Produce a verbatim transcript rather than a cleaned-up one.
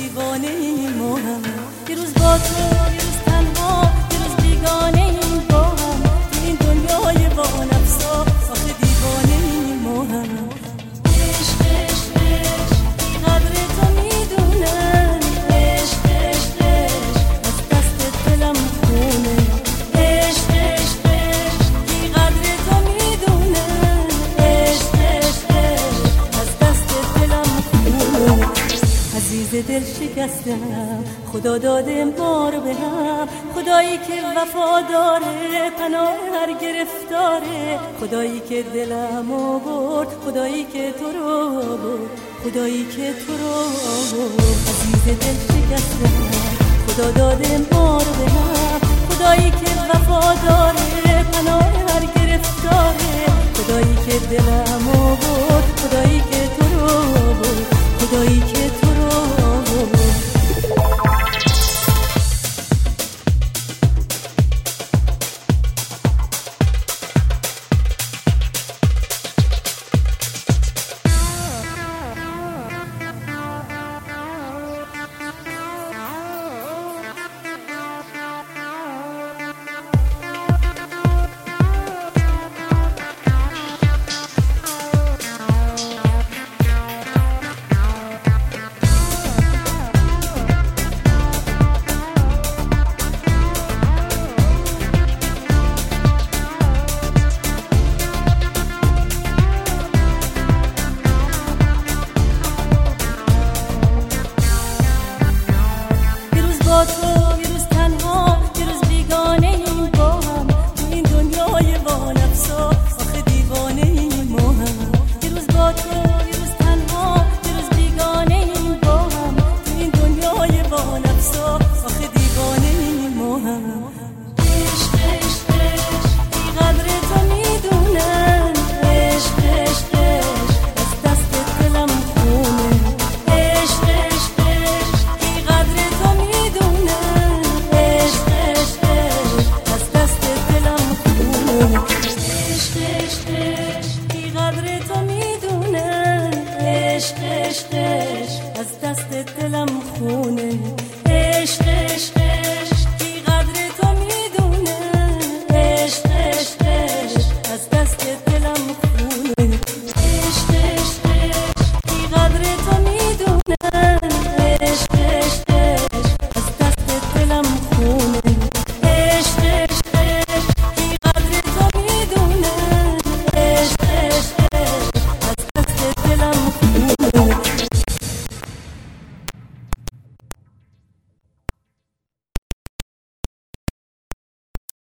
دیوانه این ما هم، یه روز با تو یه روز تنها، یه روز بیگانه این با هم، تو این دنیای با نفسا آخه دیوانه این ما هم. عشق عشق عشق بی قدر تو میدونم، عشق عشق عشق از دست دلم خونه، عشق عشق عشق بی قدر تو میدونم، عشق عشق عشق از دست دلم خونه. عزیز دل شکستم خدا داده ما رو به هم، خدایی که وفا داره پناه هر گرفتاره، خدایی که دلم آورد، خدایی که تو رو آورد، خدایی که تو رو آورد. عزیز دل شکستم خدا داده ما رو به هم، خدایی که وفا داره پناه هر گرفتاره، خدایی که دلم آورد، خدایی که تو رو آورد، خدایی که تو رو آورد. با تو یه روز تنها، یه روز بیگانه این با هم، تو این دنیای با نفسا آخه دیوانه این ما هم. یه روز با تو یه روز تنها، یه روز بیگانه این با هم، تو این دنیای با نفسا آخه دیوانه این ما هم. عشق عشق عشق بی قدر تو میدونم، عشق عشق عشق از دست دلم خونه، عشق عشق عشق بی قدر تو میدونم، عشق عشق عشق از دست دلم خونه، عشق عشق عشق بی قدر تو میدونم، عشق عشق عشق از دست دلم